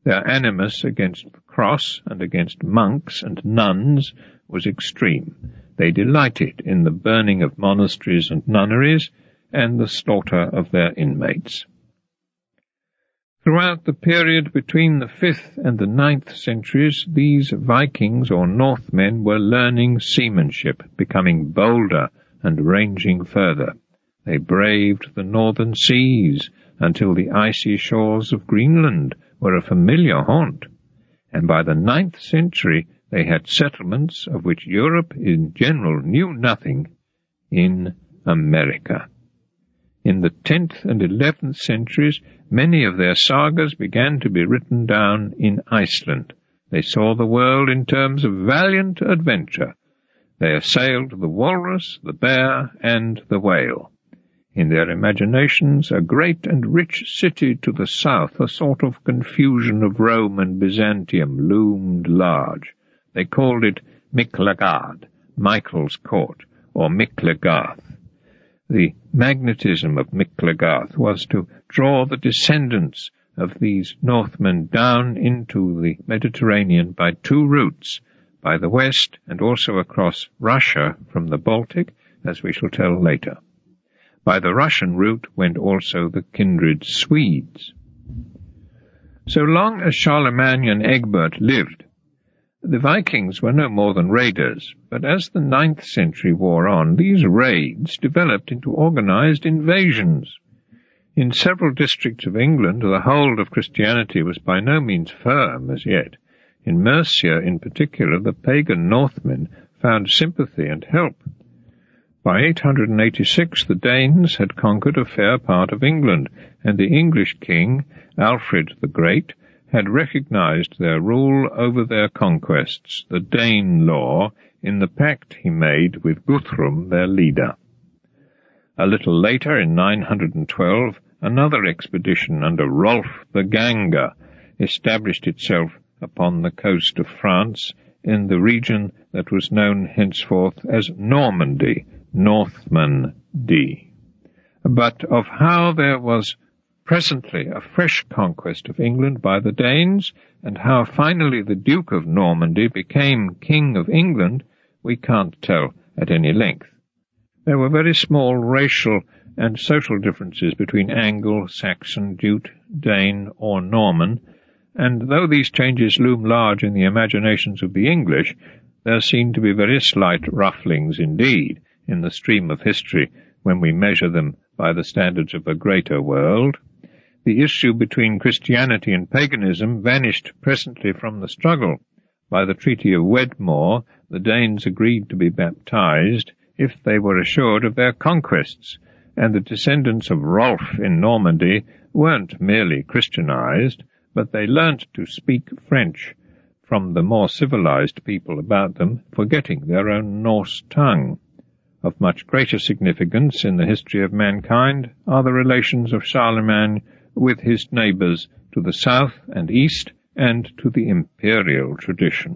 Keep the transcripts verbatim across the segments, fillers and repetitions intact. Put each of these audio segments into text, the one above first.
Their animus against the cross and against monks and nuns was extreme. They delighted in the burning of monasteries and nunneries and the slaughter of their inmates. Throughout the period between the fifth and the ninth centuries, these Vikings or Northmen were learning seamanship, becoming bolder and ranging further. They braved the northern seas until the icy shores of Greenland were a familiar haunt, and by the ninth century they had settlements of which Europe in general knew nothing in America. In the tenth and eleventh centuries, many of their sagas began to be written down in Iceland. They saw the world in terms of valiant adventure. They assailed the walrus, the bear, and the whale. In their imaginations, a great and rich city to the south, a sort of confusion of Rome and Byzantium, loomed large. They called it Miklagard, Michael's court, or Miklagarth. The magnetism of Miklagarth was to draw the descendants of these Northmen down into the Mediterranean by two routes, by the west and also across Russia from the Baltic, as we shall tell later. By the Russian route went also the kindred Swedes. So long as Charlemagne and Egbert lived, the Vikings were no more than raiders, but as the ninth century wore on, these raids developed into organized invasions. In several districts of England, the hold of Christianity was by no means firm as yet. In Mercia, in particular, the pagan Northmen found sympathy and help. By eight hundred eighty-six, the Danes had conquered a fair part of England, and the English king, Alfred the Great, had recognized their rule over their conquests, the Dane law, in the pact he made with Guthrum, their leader. A little later, in nine hundred twelve, another expedition under Rolf the Ganger established itself upon the coast of France in the region that was known henceforth as Normandy, Northman-D. But of how there was presently a fresh conquest of England by the Danes, and how finally the Duke of Normandy became King of England, we can't tell at any length. There were very small racial and social differences between Angle, Saxon, Jute, Dane, or Norman, and though these changes loom large in the imaginations of the English, there seem to be very slight rufflings indeed in the stream of history when we measure them by the standards of a greater world. The issue between Christianity and paganism vanished presently from the struggle. By the Treaty of Wedmore, the Danes agreed to be baptized if they were assured of their conquests, and the descendants of Rolf in Normandy weren't merely Christianized, but they learnt to speak French from the more civilized people about them, forgetting their own Norse tongue. Of much greater significance in the history of mankind are the relations of Charlemagne with his neighbours to the south and east, and to the imperial tradition.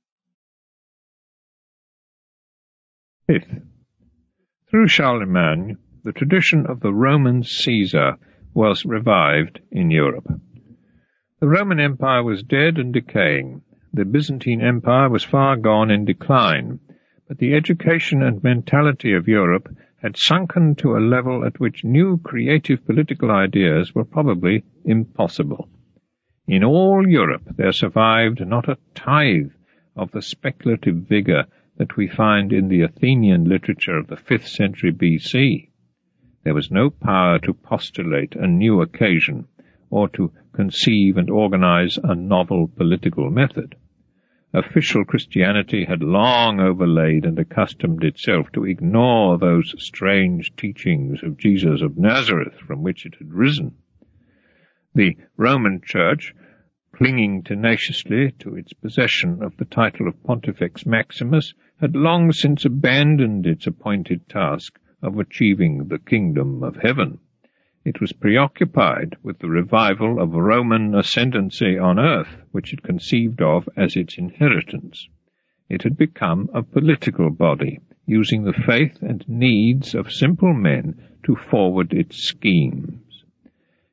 Fifth, through Charlemagne, the tradition of the Roman Caesar was revived in Europe. The Roman Empire was dead and decaying. The Byzantine Empire was far gone in decline, but the education and mentality of Europe had sunken to a level at which new creative political ideas were probably impossible. In all Europe there survived not a tithe of the speculative vigour that we find in the Athenian literature of the fifth century B C. There was no power to postulate a new occasion, or to conceive and organize a novel political method. Official Christianity had long overlaid and accustomed itself to ignore those strange teachings of Jesus of Nazareth from which it had risen. The Roman Church, clinging tenaciously to its possession of the title of Pontifex Maximus, had long since abandoned its appointed task of achieving the kingdom of heaven. It was preoccupied with the revival of Roman ascendancy on earth, which it conceived of as its inheritance. It had become a political body, using the faith and needs of simple men to forward its schemes.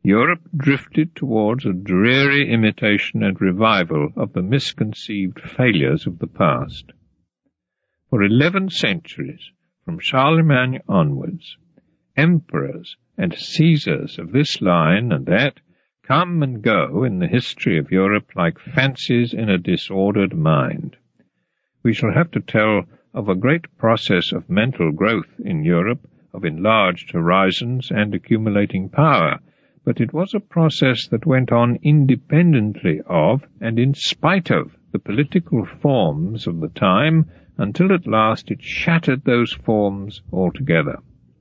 Europe drifted towards a dreary imitation and revival of the misconceived failures of the past. For eleven centuries, from Charlemagne onwards, emperors and Caesars of this line and that come and go in the history of Europe like fancies in a disordered mind. We shall have to tell of a great process of mental growth in Europe, of enlarged horizons and accumulating power, but it was a process that went on independently of and in spite of the political forms of the time, until at last it shattered those forms altogether.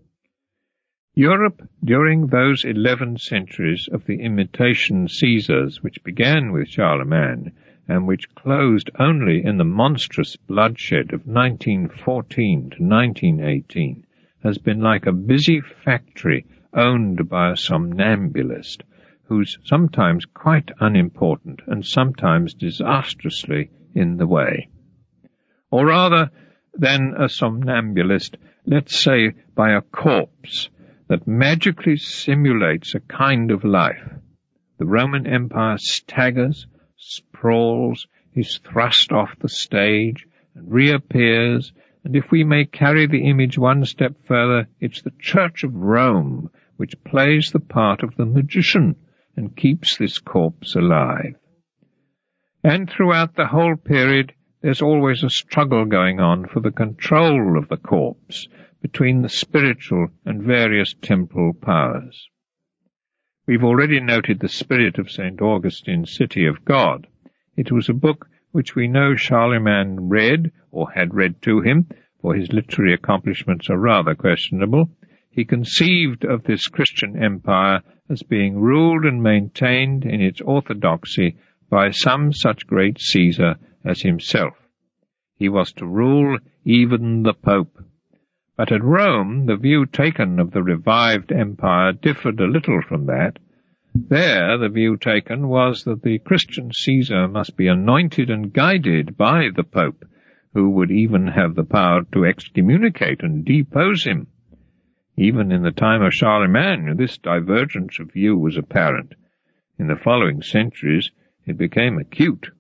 Europe, during those eleven centuries of the imitation Caesars, which began with Charlemagne, and which closed only in the monstrous bloodshed of nineteen fourteen to nineteen eighteen, has been like a busy factory owned by a somnambulist, who's sometimes quite unimportant and sometimes disastrously in the way. Or rather than a somnambulist, let's say by a corpse that magically simulates a kind of life. The Roman Empire staggers, sprawls, is thrust off the stage, and reappears, and if we may carry the image one step further, it's the Church of Rome which plays the part of the magician and keeps this corpse alive. And throughout the whole period, there's always a struggle going on for the control of the corpse between the spiritual and various temporal powers. We've already noted the spirit of Saint Augustine's City of God. It was a book which we know Charlemagne read, or had read to him, for his literary accomplishments are rather questionable. He conceived of this Christian empire as being ruled and maintained in its orthodoxy by some such great Caesar as himself. He was to rule even the Pope. But at Rome, the view taken of the revived empire differed a little from that. There, the view taken was that the Christian Caesar must be anointed and guided by the Pope, who would even have the power to excommunicate and depose him. Even in the time of Charlemagne, this divergence of view was apparent. In the following centuries, it became acute.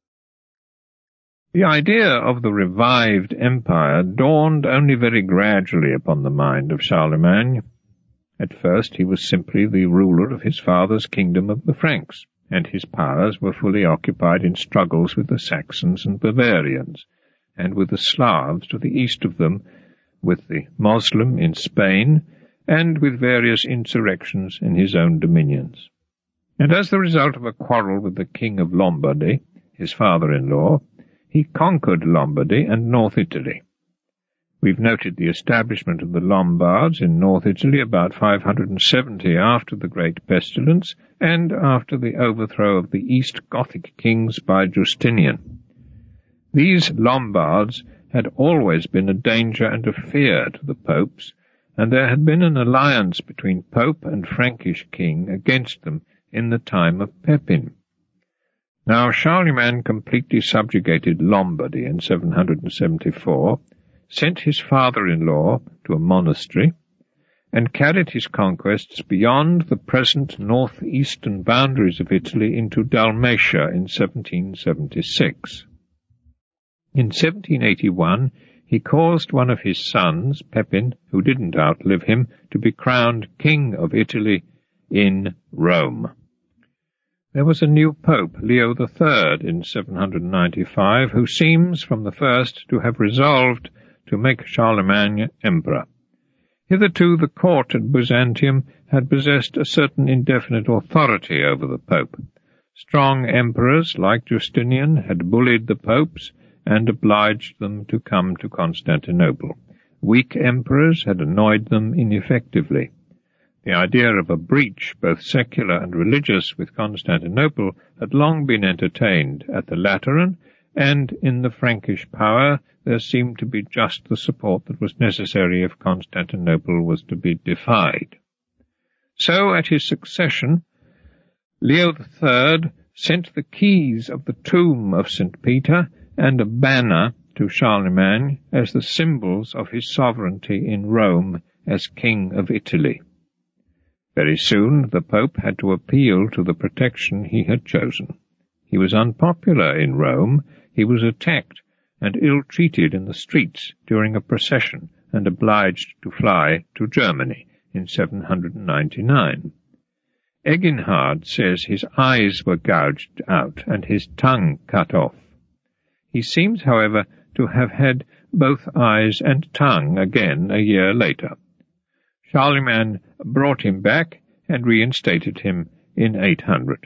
The idea of the revived empire dawned only very gradually upon the mind of Charlemagne. At first he was simply the ruler of his father's kingdom of the Franks, and his powers were fully occupied in struggles with the Saxons and Bavarians, and with the Slavs to the east of them, with the Moslem in Spain, and with various insurrections in his own dominions. And as the result of a quarrel with the king of Lombardy, his father-in-law, he conquered Lombardy and North Italy. We've noted the establishment of the Lombards in North Italy about five hundred seventy after the Great Pestilence, and after the overthrow of the East Gothic kings by Justinian. These Lombards had always been a danger and a fear to the popes, and there had been an alliance between Pope and Frankish king against them in the time of Pepin. Now Charlemagne completely subjugated Lombardy in seven hundred seventy-four, sent his father-in-law to a monastery, and carried his conquests beyond the present north-eastern boundaries of Italy into Dalmatia in seventeen seventy-six. In seventeen eighty-one, he caused one of his sons, Pepin, who didn't outlive him, to be crowned King of Italy in Rome. There was a new pope, Leo the Third, in seven hundred ninety-five, who seems from the first to have resolved to make Charlemagne emperor. Hitherto the court at Byzantium had possessed a certain indefinite authority over the pope. Strong emperors, like Justinian, had bullied the popes and obliged them to come to Constantinople. Weak emperors had annoyed them ineffectively. The idea of a breach, both secular and religious, with Constantinople had long been entertained at the Lateran, and in the Frankish power there seemed to be just the support that was necessary if Constantinople was to be defied. So, at his succession, Leo the Third sent the keys of the tomb of Saint Peter and a banner to Charlemagne as the symbols of his sovereignty in Rome as King of Italy. Very soon the Pope had to appeal to the protection he had chosen. He was unpopular in Rome. He was attacked and ill-treated in the streets during a procession and obliged to fly to Germany in seven hundred ninety-nine. Eginhard says his eyes were gouged out and his tongue cut off. He seems, however, to have had both eyes and tongue again a year later. Charlemagne brought him back and reinstated him in eight hundred.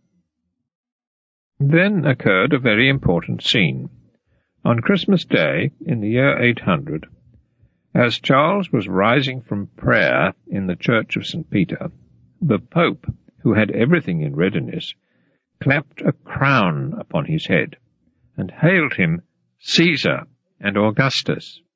Then occurred a very important scene. On Christmas Day, in the year eight hundred, as Charles was rising from prayer in the church of Saint Peter, the Pope, who had everything in readiness, clapped a crown upon his head, and hailed him Caesar and Augustus.